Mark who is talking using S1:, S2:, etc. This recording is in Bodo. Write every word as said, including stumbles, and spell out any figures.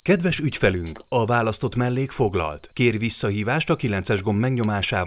S1: Kedves ügyfelünk, a választott mellék foglalt. Kér visszahívást a kilences gomb megnyomásával.